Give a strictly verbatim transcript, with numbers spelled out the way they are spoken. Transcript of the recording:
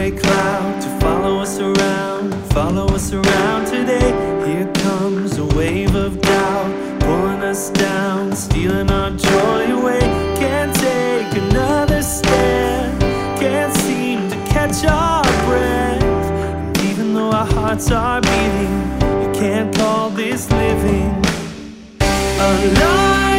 gray cloud to follow us around, follow us around today. Here comes a wave of doubt, pulling us down, stealing our joy away. Can't take another step, can't seem to catch our breath. And even though our hearts are beating, you can't call this living. Alive.